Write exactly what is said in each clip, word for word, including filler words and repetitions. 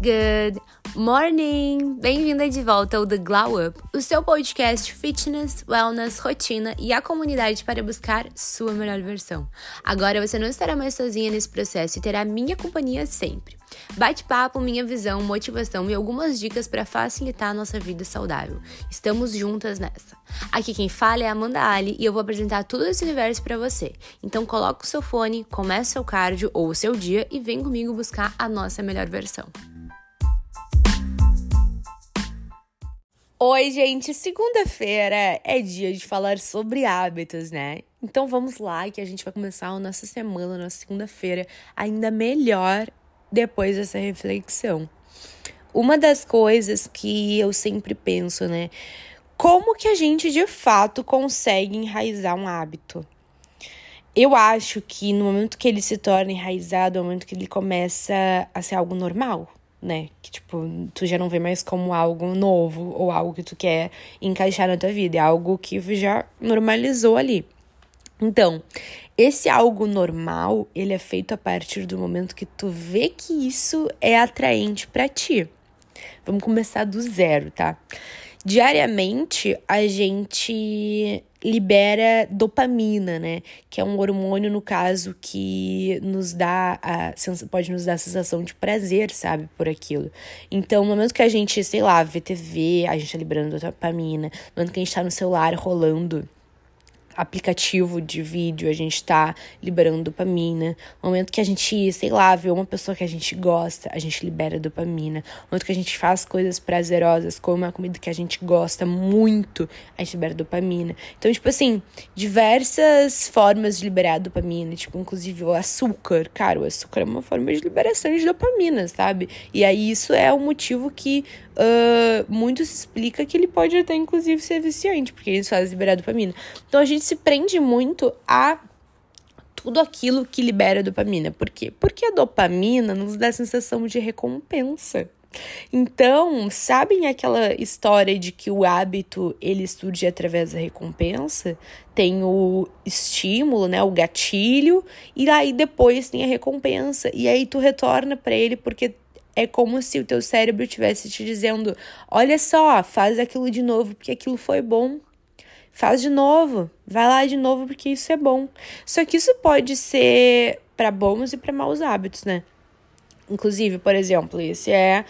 Good morning! Bem-vinda de volta ao The Glow Up, o seu podcast fitness, wellness, rotina e a comunidade para buscar sua melhor versão. Agora você não estará mais sozinha nesse processo e terá minha companhia sempre. Bate-papo, minha visão, motivação e algumas dicas para facilitar a nossa vida saudável. Estamos juntas nessa. Aqui quem fala é a Amanda Ali e eu vou apresentar tudo esse universo para você. Então coloca o seu fone, comece o seu cardio ou o seu dia e vem comigo buscar a nossa melhor versão. Oi, gente! Segunda-feira é dia de falar sobre hábitos, né? Então vamos lá que a gente vai começar a nossa semana, a nossa segunda-feira ainda melhor depois dessa reflexão. Uma das coisas que eu sempre penso, né? Como que a gente de fato consegue enraizar um hábito? Eu acho que no momento que ele se torna enraizado, no momento que ele começa a ser algo normal, né? Que, tipo, tu já não vê mais como algo novo ou algo que tu quer encaixar na tua vida. É algo que já normalizou ali. Então, esse algo normal, ele é feito a partir do momento que tu vê que isso é atraente pra ti. Vamos começar do zero, tá? Diariamente, a gente libera dopamina, né? Que é um hormônio, no caso, que nos dá a, pode nos dar a sensação de prazer, sabe? Por aquilo. Então, no momento que a gente, sei lá, vê T V, a gente tá liberando dopamina. No momento que a gente tá no celular rolando aplicativo de vídeo, a gente tá liberando dopamina. No momento que a gente, sei lá, vê uma pessoa que a gente gosta, a gente libera dopamina. No momento que a gente faz coisas prazerosas, como uma comida que a gente gosta muito, a gente libera dopamina. Então, tipo assim, diversas formas de liberar dopamina, tipo, inclusive o açúcar. Cara, o açúcar é uma forma de liberação de dopamina, sabe? E aí isso é o motivo que uh, muito se explica que ele pode até, inclusive, ser viciante, porque eles fazem liberar dopamina. Então, a gente se prende muito a tudo aquilo que libera dopamina. Por quê? Porque a dopamina nos dá a sensação de recompensa. Então, sabem aquela história de que o hábito, ele surge através da recompensa? Tem o estímulo, né, o gatilho, e aí depois tem a recompensa. E aí tu retorna para ele porque é como se o teu cérebro estivesse te dizendo: olha só, faz aquilo de novo porque aquilo foi bom. Faz de novo, vai lá de novo porque isso é bom. Só que isso pode ser para bons e para maus hábitos, né? Inclusive, por exemplo, esse é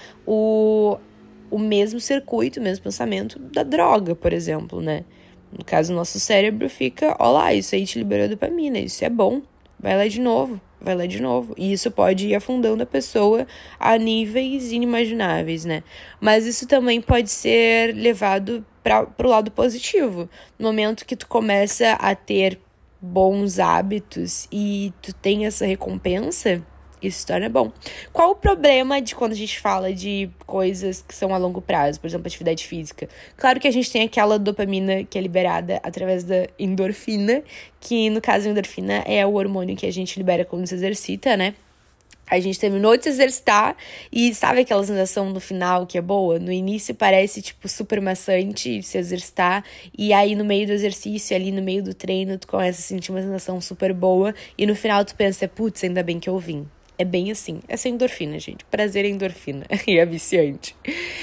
o, o mesmo circuito, o mesmo pensamento da droga, por exemplo, né? No caso, o nosso cérebro fica: ó lá, isso aí te liberou dopamina, isso é bom, vai lá de novo, vai lá de novo. E isso pode ir afundando a pessoa a níveis inimagináveis, né? Mas isso também pode ser levado para o lado positivo. No momento que tu começa a ter bons hábitos e tu tem essa recompensa, isso se torna bom. Qual o problema de quando a gente fala de coisas que são a longo prazo, por exemplo, atividade física? Claro que a gente tem aquela dopamina que é liberada através da endorfina, que no caso a endorfina é o hormônio que a gente libera quando se exercita, né? A gente terminou de se exercitar e sabe aquela sensação no final que é boa? No início parece, tipo, super maçante se exercitar e aí no meio do exercício, ali no meio do treino, tu começa a sentir uma sensação super boa e no final tu pensa: putz, ainda bem que eu vim. É bem assim. Essa é endorfina, gente. Prazer é endorfina. E é viciante.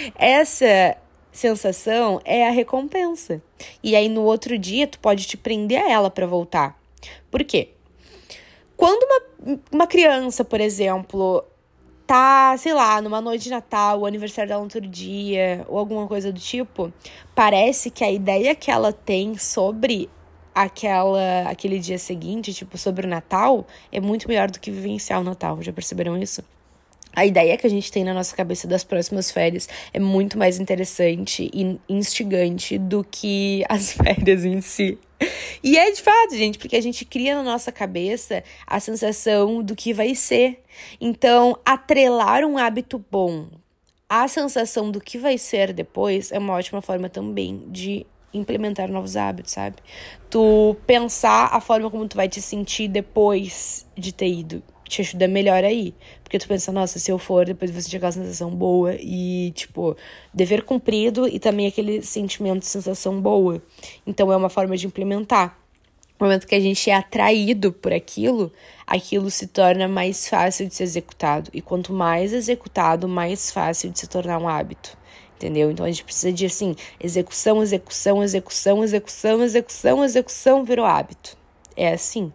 Essa sensação é a recompensa. E aí no outro dia tu pode te prender a ela pra voltar. Por quê? Quando uma, uma criança, por exemplo, tá, sei lá, numa noite de Natal, o aniversário dela no outro dia, ou alguma coisa do tipo, parece que a ideia que ela tem sobre aquela, aquele dia seguinte, tipo, sobre o Natal, é muito melhor do que vivenciar o Natal. Já perceberam isso? A ideia que a gente tem na nossa cabeça das próximas férias é muito mais interessante e instigante do que as férias em si. E é de fato, gente, porque a gente cria na nossa cabeça a sensação do que vai ser. Então, atrelar um hábito bom à sensação do que vai ser depois é uma ótima forma também de implementar novos hábitos, sabe? Tu pensar a forma como tu vai te sentir depois de ter ido te ajuda melhor aí. Porque tu pensa: nossa, se eu for, depois você sentir aquela sensação boa e, tipo, dever cumprido e também aquele sentimento de sensação boa. Então, é uma forma de implementar. no momento que a gente é atraído por aquilo, aquilo se torna mais fácil de ser executado. E quanto mais executado, mais fácil de se tornar um hábito. Entendeu? Então a gente precisa de, assim, execução, execução, execução, execução, execução, execução, virou hábito. É assim.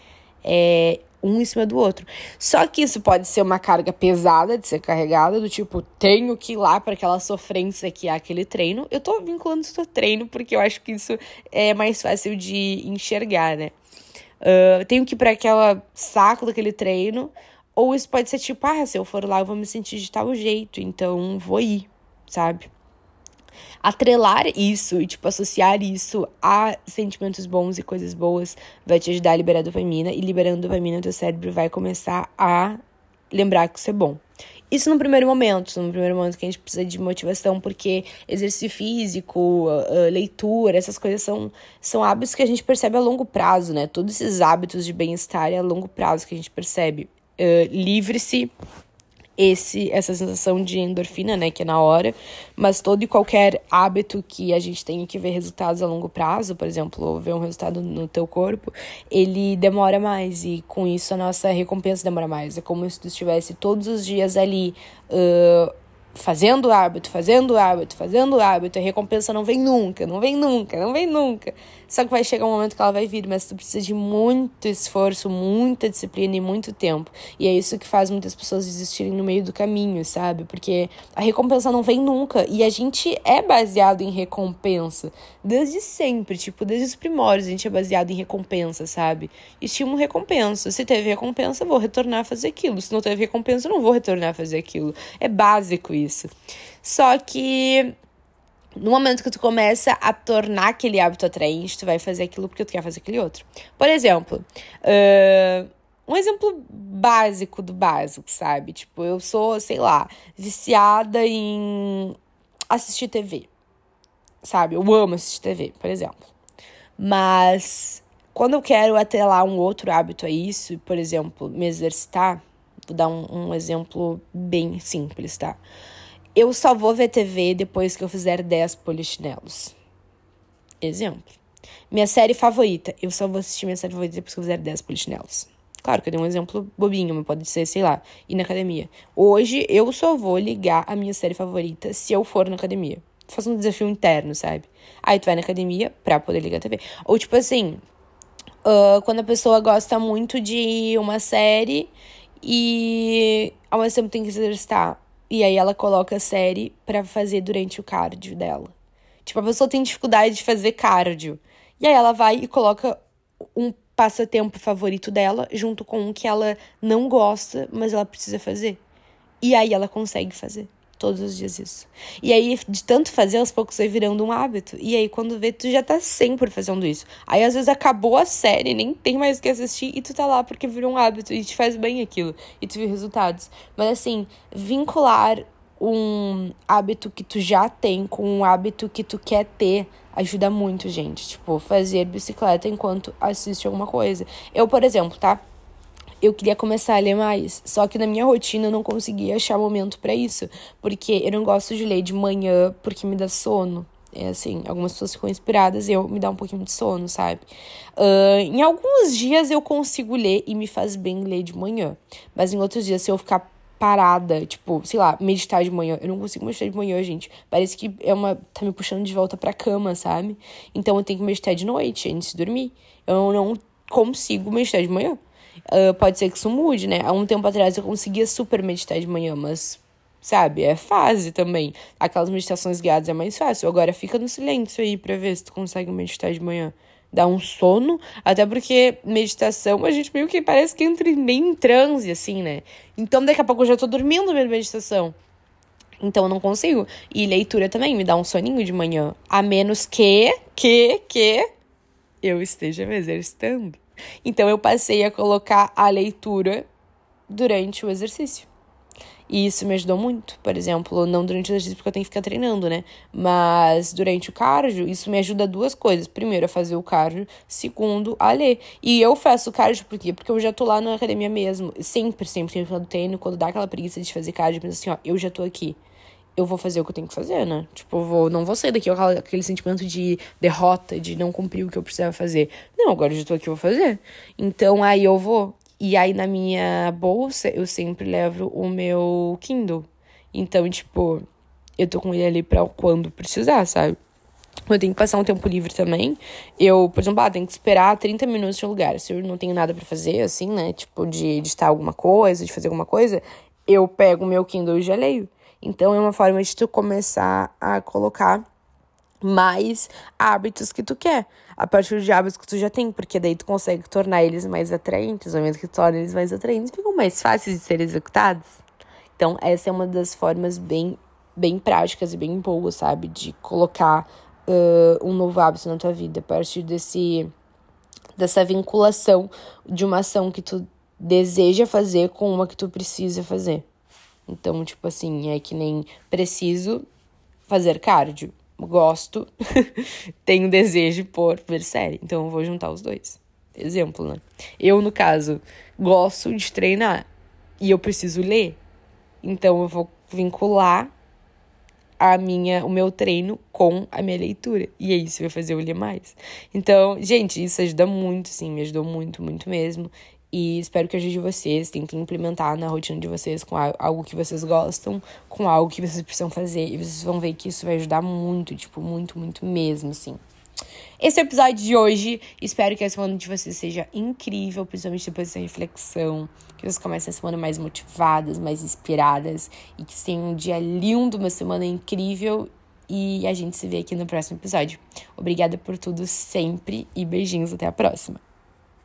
É um em cima do outro. Só que isso pode ser uma carga pesada de ser carregada, do tipo, tenho que ir lá para aquela sofrência que é aquele treino. Eu tô vinculando isso ao treino porque eu acho que isso é mais fácil de enxergar, né? Uh, tenho que ir para aquele saco daquele treino. Ou isso pode ser tipo, ah, se eu for lá eu vou me sentir de tal jeito, então vou ir, sabe? Atrelar isso e, tipo, associar isso a sentimentos bons e coisas boas vai te ajudar a liberar dopamina. E liberando dopamina, o teu cérebro vai começar a lembrar que isso é bom. Isso no primeiro momento, no primeiro momento que a gente precisa de motivação, porque exercício físico, uh, leitura, essas coisas são, são hábitos que a gente percebe a longo prazo, né? Todos esses hábitos de bem-estar é a longo prazo que a gente percebe. Uh, livre-se esse, essa sensação de endorfina, né, que é na hora, mas todo e qualquer hábito que a gente tenha que ver resultados a longo prazo, por exemplo, ver um resultado no teu corpo, ele demora mais e com isso a nossa recompensa demora mais. É como se tu estivesse todos os dias ali uh, fazendo hábito, fazendo hábito, fazendo hábito, a recompensa não vem nunca, não vem nunca, não vem nunca. Só que vai chegar um momento que ela vai vir, mas tu precisa de muito esforço, muita disciplina e muito tempo. E é isso que faz muitas pessoas desistirem no meio do caminho, sabe? Porque a recompensa não vem nunca. E a gente é baseado em recompensa. Desde sempre, tipo, desde os primórdios a gente é baseado em recompensa, sabe? Estímulo recompensa. Se teve recompensa, eu vou retornar a fazer aquilo. Se não teve recompensa, eu não vou retornar a fazer aquilo. É básico isso. Só que no momento que tu começa a tornar aquele hábito atraente, tu vai fazer aquilo porque tu quer fazer aquele outro. Por exemplo, uh, um exemplo básico do básico, sabe? Tipo, eu sou, sei lá, viciada em assistir T V, sabe? Eu amo assistir T V, por exemplo. Mas quando eu quero atrelar um outro hábito a isso, por exemplo, me exercitar, vou dar um, um exemplo bem simples, tá? Eu só vou ver T V depois que eu fizer dez polichinelos. Exemplo. Minha série favorita. Eu só vou assistir minha série favorita depois que eu fizer dez polichinelos. Claro que eu dei um exemplo bobinho, mas pode ser, sei lá, ir na academia. Hoje, eu só vou ligar a minha série favorita se eu for na academia. Faço um desafio interno, sabe? Aí tu vai na academia pra poder ligar a T V. Ou tipo assim, uh, quando a pessoa gosta muito de uma série e ao mesmo tempo tem que se exercitar. E aí ela coloca a série pra fazer durante o cardio dela. Tipo, a pessoa tem dificuldade de fazer cardio. E aí ela vai e coloca um passatempo favorito dela junto com um que ela não gosta, mas ela precisa fazer. E aí ela consegue fazer. Todos os dias isso. E aí, de tanto fazer, aos poucos vai virando um hábito. E aí, quando vê, tu já tá sempre fazendo isso. Aí, às vezes, acabou a série, nem tem mais o que assistir, e tu tá lá porque virou um hábito, e te faz bem aquilo, e tu vê resultados. Mas, assim, vincular um hábito que tu já tem com um hábito que tu quer ter ajuda muito, gente. Tipo, fazer bicicleta enquanto assiste alguma coisa. Eu, por exemplo, tá? Eu queria começar a ler mais, só que na minha rotina eu não conseguia achar momento pra isso, porque eu não gosto de ler de manhã porque me dá sono. É assim, algumas pessoas ficam inspiradas e eu me dá um pouquinho de sono, sabe? Uh, em alguns dias eu consigo ler e me faz bem ler de manhã, mas em outros dias, se eu ficar parada, tipo, sei lá, meditar de manhã, eu não consigo meditar de manhã, gente. Parece que é uma tá me puxando de volta pra cama, sabe? Então eu tenho que meditar de noite, antes de dormir. Eu não consigo meditar de manhã. Uh, pode ser que isso mude, né? Há um tempo atrás eu conseguia super meditar de manhã, mas, sabe, é fase também. Aquelas meditações guiadas é mais fácil. Agora fica no silêncio aí pra ver se tu consegue meditar de manhã. Dá um sono, até porque meditação a gente meio que parece que entra meio em transe, assim, né? Então daqui a pouco eu já tô dormindo na meditação. Então eu não consigo. E leitura também me dá um soninho de manhã. A menos que, que, que eu esteja me exercitando. Então, eu passei a colocar a leitura durante o exercício. E isso me ajudou muito. Por exemplo, não durante o exercício porque eu tenho que ficar treinando, né? Mas durante o cardio, isso me ajuda a duas coisas. Primeiro, a fazer o cardio. Segundo, a ler. E eu faço cardio por quê? Porque eu já tô lá na academia mesmo. Sempre, sempre, sempre no treino. Quando dá aquela preguiça de fazer cardio, eu penso assim, ó, eu já tô aqui. eu vou fazer o que eu tenho que fazer, né? Tipo, eu vou, não vou sair daqui com aquele sentimento de derrota, de não cumprir o que eu precisava fazer. Não, agora eu já tô aqui, eu vou fazer. Então, aí eu vou. E aí, na minha bolsa, eu sempre levo o meu Kindle. Então, tipo, eu tô com ele ali pra quando precisar, sabe? Eu tenho que passar um tempo livre também. Eu, por exemplo, ah, tenho que esperar trinta minutos no lugar. Se eu não tenho nada pra fazer, assim, né? Tipo, de editar alguma coisa, de fazer alguma coisa, eu pego o meu Kindle e já leio. Então, é uma forma de tu começar a colocar mais hábitos que tu quer, a partir de hábitos que tu já tem, porque daí tu consegue tornar eles mais atraentes, no momento que tu torna eles mais atraentes, ficam mais fáceis de serem executados. Então, essa é uma das formas bem, bem práticas e bem boas, sabe, de colocar uh, um novo hábito na tua vida, a partir desse, dessa vinculação de uma ação que tu deseja fazer com uma que tu precisa fazer. Então, tipo assim, é que nem preciso fazer cardio. Gosto, tenho desejo por ver série. Então, eu vou juntar os dois. Exemplo, né? Eu, no caso, gosto de treinar e eu preciso ler. Então, eu vou vincular a minha, o meu treino com a minha leitura. E é isso que vai fazer eu ler mais. Então, gente, isso ajuda muito, sim. Me ajudou muito, muito mesmo. E espero que ajude vocês, tentem implementar na rotina de vocês com algo que vocês gostam, com algo que vocês precisam fazer. E vocês vão ver que isso vai ajudar muito, tipo, muito, muito mesmo, assim. Esse é o episódio de hoje. Espero que a semana de vocês seja incrível, principalmente depois dessa reflexão. Que vocês comecem a semana mais motivadas, mais inspiradas. E que tenham um dia lindo, uma semana incrível. E a gente se vê aqui no próximo episódio. Obrigada por tudo sempre e beijinhos, até a próxima.